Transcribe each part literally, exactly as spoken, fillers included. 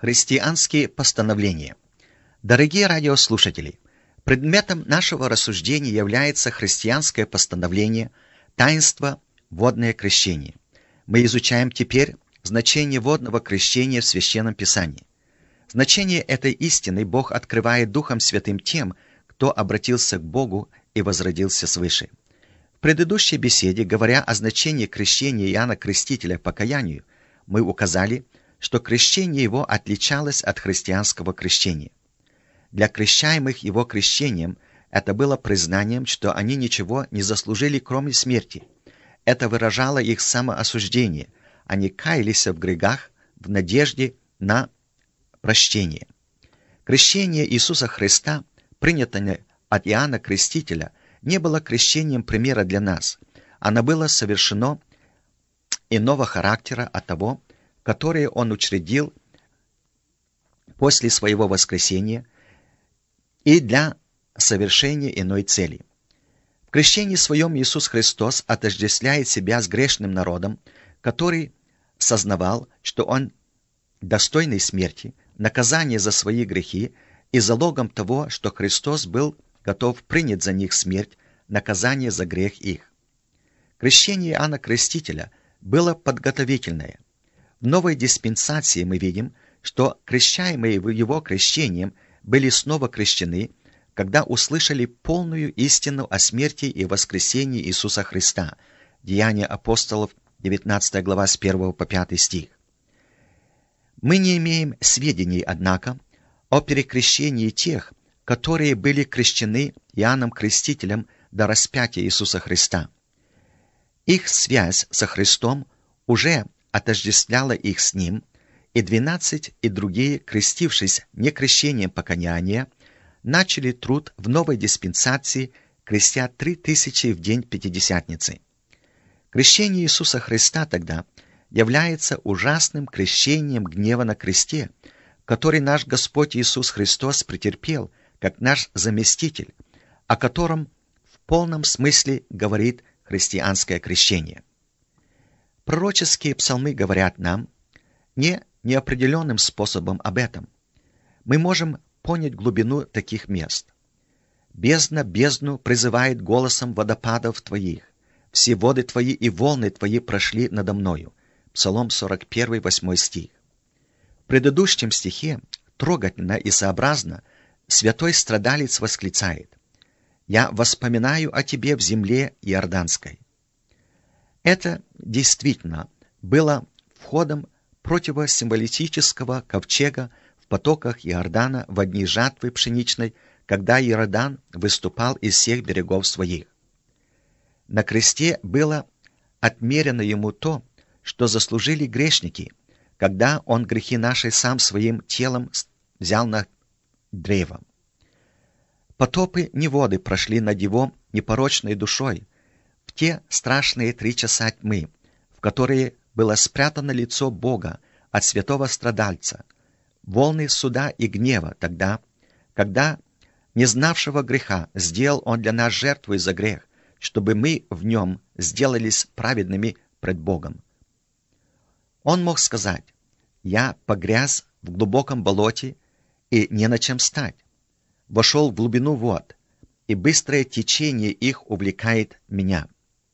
Христианские постановления. Дорогие радиослушатели, предметом нашего рассуждения является христианское постановление «Таинство водное крещение». Мы изучаем теперь значение водного крещения в Священном Писании. Значение этой истины Бог открывает Духом Святым тем, кто обратился к Богу и возродился свыше. В предыдущей беседе, говоря о значении крещения Иоанна Крестителя покаянию, мы указали, что крещение его отличалось от христианского крещения. Для крещаемых его крещением это было признанием, что они ничего не заслужили, кроме смерти. Это выражало их самоосуждение. Они каялись в грехах в надежде на прощение. Крещение Иисуса Христа, принятое от Иоанна Крестителя, не было крещением примера для нас. Оно было совершено иного характера от того, которое он учредил после своего воскресения и для совершения иной цели. В крещении своем Иисус Христос отождествляет себя с грешным народом, который сознавал, что он достойный смерти, наказания за свои грехи и залогом того, что Христос был готов принять за них смерть, наказание за грех их. Крещение Иоанна Крестителя было подготовительное. В новой диспенсации мы видим, что крещаемые его крещением были снова крещены, когда услышали полную истину о смерти и воскресении Иисуса Христа. Деяния апостолов, девятнадцатая глава, с первого по пятый стих. Мы не имеем сведений, однако, о перекрещении тех, которые были крещены Иоанном Крестителем до распятия Иисуса Христа. Их связь со Христом уже отождествляла их с Ним, и двенадцать и другие, крестившись не крещением покаяния, начали труд в новой диспенсации, крестя три тысячи в день Пятидесятницы. Крещение Иисуса Христа тогда является ужасным крещением гнева на кресте, который наш Господь Иисус Христос претерпел, как наш заместитель, о котором в полном смысле говорит христианское крещение. Пророческие псалмы говорят нам не неопределенным способом об этом. Мы можем понять глубину таких мест. «Бездна бездну призывает голосом водопадов твоих, все воды твои и волны твои прошли надо мною». Псалом сорок один, восьмой стих. В предыдущем стихе трогательно и сообразно святой страдалец восклицает: «Я воспоминаю о тебе в земле Иорданской». Это действительно было входом противосимволического ковчега в потоках Иордана в дни жатвы пшеничной, когда Иордан выступал из всех берегов своих. На кресте было отмерено ему то, что заслужили грешники, когда он грехи наши сам своим телом взял на древо. Потопы неводы прошли над его непорочной душой в те страшные три часа тьмы, в которые было спрятано лицо Бога от святого страдальца, волны суда и гнева тогда, когда не знавшего греха сделал он для нас жертву за грех, чтобы мы в нем сделались праведными пред Богом. Он мог сказать: «Я погряз в глубоком болоте и не на чем стать, вошел в глубину вод, и быстрое течение их увлекает меня».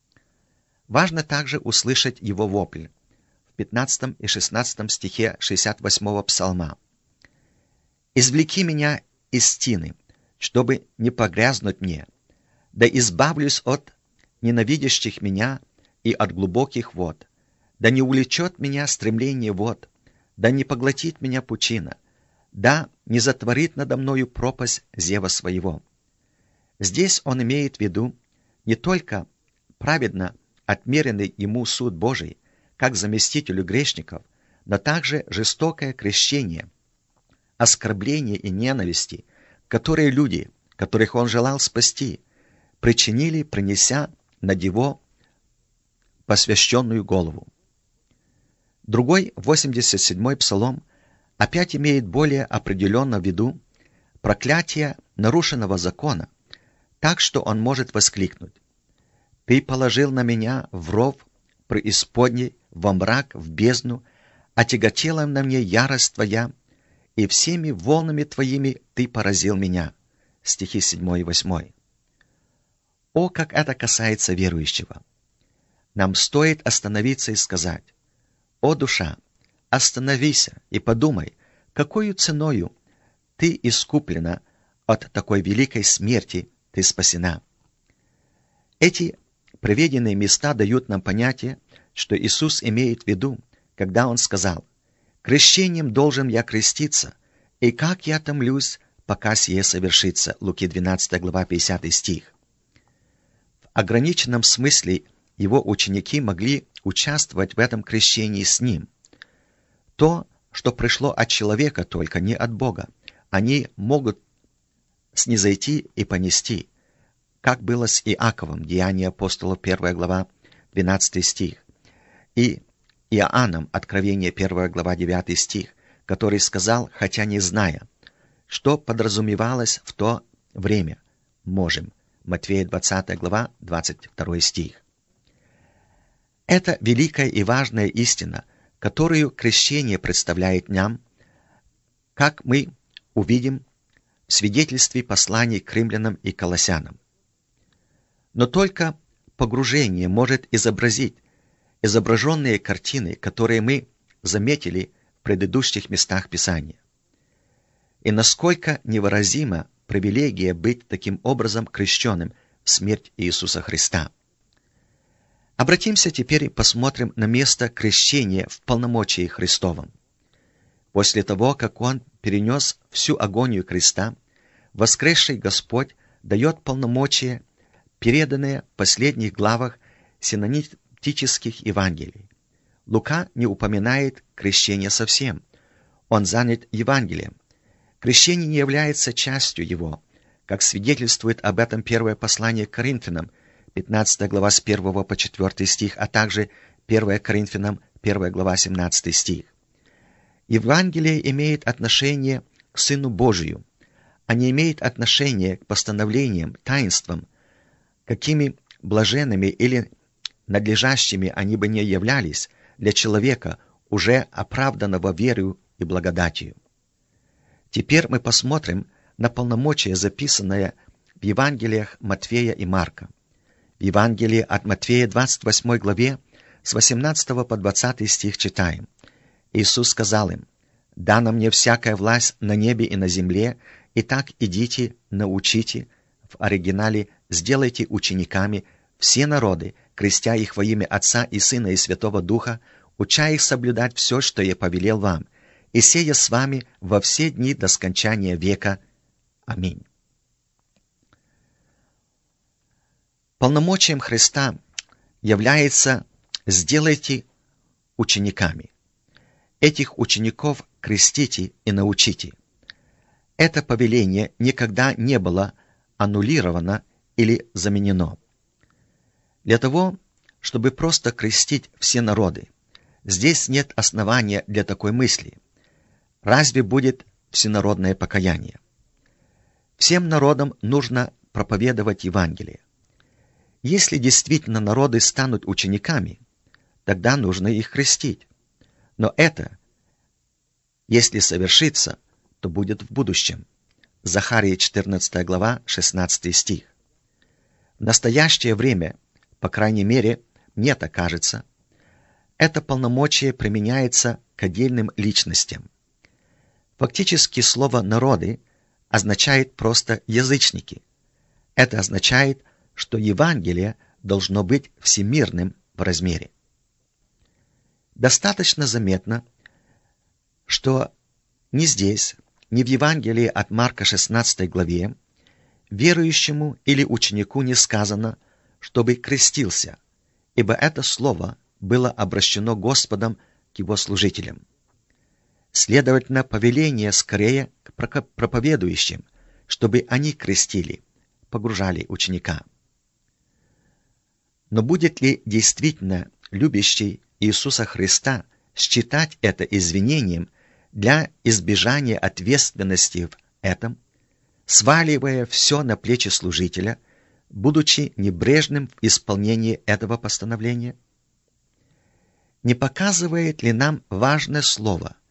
Важно также услышать его вопль в пятнадцатом и шестнадцатом стихе шестьдесят восьмого псалма. «Извлеки меня из тины, чтобы не погрязнуть мне, да избавлюсь от ненавидящих меня и от глубоких вод, да не увлечет меня стремление вод, да не поглотит меня пучина, да не затворит надо мною пропасть зева своего». Здесь он имеет в виду не только праведно отмеренный ему суд Божий, как заместителю грешников, но также жестокое крещение, оскорбление и ненависти, которые люди, которых он желал спасти, причинили, принеся над его посвященную голову. Другой, восемьдесят седьмой псалом, опять имеет более определенно в виду проклятие нарушенного закона, так что он может воскликнуть: «Ты положил на меня в ров преисподней, во мрак, в бездну, отяготела на мне ярость твоя, и всеми волнами Твоими Ты поразил меня». Стихи седьмой и восьмой. О, как это касается верующего! Нам стоит остановиться и сказать: «О, душа, остановись и подумай, какою ценою ты искуплена, от такой великой смерти ты спасена». Эти приведенные места дают нам понятие, что Иисус имеет в виду, когда Он сказал: «Крещением должен я креститься, и как я томлюсь, пока сие совершится». Луки двенадцатая глава, пятидесятый стих. В ограниченном смысле Его ученики могли участвовать в этом крещении с Ним. То, что пришло от человека, только не от Бога, они могут снизойти и понести, как было с Иаковом, Деяния апостолов, первая глава, двенадцатый стих, и Иоанном, Откровение, первая глава, девятый стих, который сказал, хотя не зная, что подразумевалось в то время: «можем». Матфея, двадцатая глава, двадцать второй стих. Это великая и важная истина, которую крещение представляет нам, как мы увидим в свидетельстве посланий к римлянам и колоссянам. Но только погружение может изобразить изображенные картины, которые мы заметили в предыдущих местах Писания. И насколько невыразима привилегия быть таким образом крещенным в смерть Иисуса Христа. Обратимся теперь и посмотрим на место крещения в полномочии Христовом. После того, как Он перенес всю агонию креста, воскресший Господь дает полномочия, переданные в последних главах синоптических Евангелий. Лука не упоминает крещение совсем. Он занят Евангелием. Крещение не является частью его, как свидетельствует об этом первое послание к Коринфянам, пятнадцатая глава с первого по четвёртый стих, а также первое Коринфянам, первая глава, семнадцатый стих. Евангелие имеет отношение к Сыну Божию, а не имеет отношения к постановлениям, таинствам, какими блаженными или надлежащими они бы не являлись для человека, уже оправданного верою и благодатью. Теперь мы посмотрим на полномочия, записанное в Евангелиях Матфея и Марка. В Евангелии от Матфея, двадцать восьмой главе, с восемнадцатого по двадцатый стих читаем. Иисус сказал им: «Дана мне всякая власть на небе и на земле, и так идите, научите». В оригинале: «Сделайте учениками все народы, крестя их во имя Отца и Сына и Святого Духа, уча их соблюдать все, что я повелел вам, и сея с вами во все дни до скончания века. Аминь». Полномочием Христа является «сделайте учениками». Этих учеников крестите и научите. Это повеление никогда не было аннулировано или заменено. Для того, чтобы просто крестить все народы, здесь нет основания для такой мысли. Разве будет всенародное покаяние? Всем народам нужно проповедовать Евангелие. Если действительно народы станут учениками, тогда нужно их крестить. Но это, если совершится, то будет в будущем. Захария, четырнадцатая глава, шестнадцатый стих. В настоящее время, по крайней мере, мне так кажется, это полномочие применяется к отдельным личностям. Фактически слово «народы» означает просто «язычники». Это означает, что Евангелие должно быть всемирным в размере. Достаточно заметно, что ни здесь, ни в Евангелии от Марка шестнадцатой главе верующему или ученику не сказано, чтобы крестился, ибо это слово было обращено Господом к его служителям. Следовательно, повеление скорее к проповедующим, чтобы они крестили, погружали ученика. Но будет ли действительно любящий Иисуса Христа считать это извинением для избежания ответственности в этом, сваливая все на плечи служителя, будучи небрежным в исполнении этого постановления? Не показывает ли нам важное слово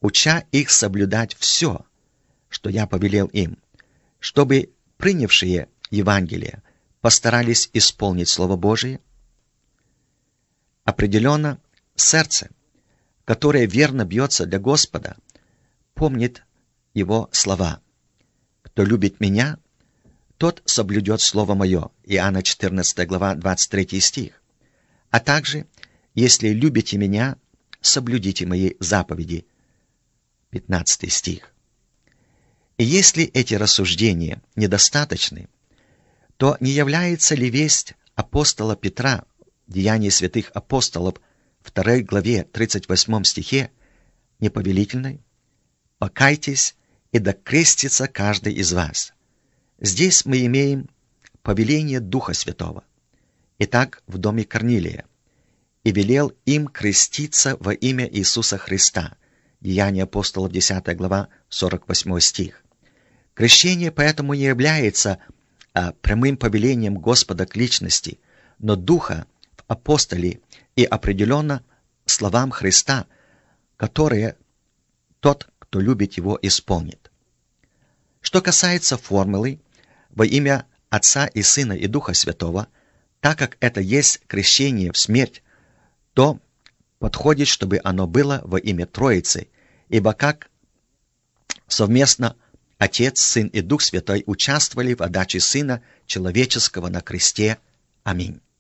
уча их соблюдать все, что я повелел им, чтобы принявшие Евангелие постарались исполнить Слово Божие? Определенно, сердце, которое верно бьется для Господа, помнит Его слова. «Кто любит Меня, тот соблюдет Слово Мое». Иоанна четырнадцатая глава, двадцать третий стих. А также, «Если любите Меня, соблюдите Мои заповеди». пятнадцатый стих. И если эти рассуждения недостаточны, то не является ли весть апостола Петра в Деянии святых апостолов второй главе тридцать восьмом стихе неповелительной? «Покайтесь, и да крестится каждый из вас». Здесь мы имеем повеление Духа Святого. Итак, в доме Корнилия. «И велел им креститься во имя Иисуса Христа». Деяния апостолов, десятая глава, сорок восьмой стих. Крещение поэтому не является а, прямым повелением Господа к личности, но Духа в апостоле и определенно словам Христа, которые тот, кто любит Его, исполнит. Что касается формулы во имя Отца и Сына и Духа Святого, так как это есть крещение в смерть, то подходит, чтобы оно было во имя Троицы, ибо как совместно Отец, Сын и Дух Святой участвовали в отдаче Сына Человеческого на кресте. Аминь.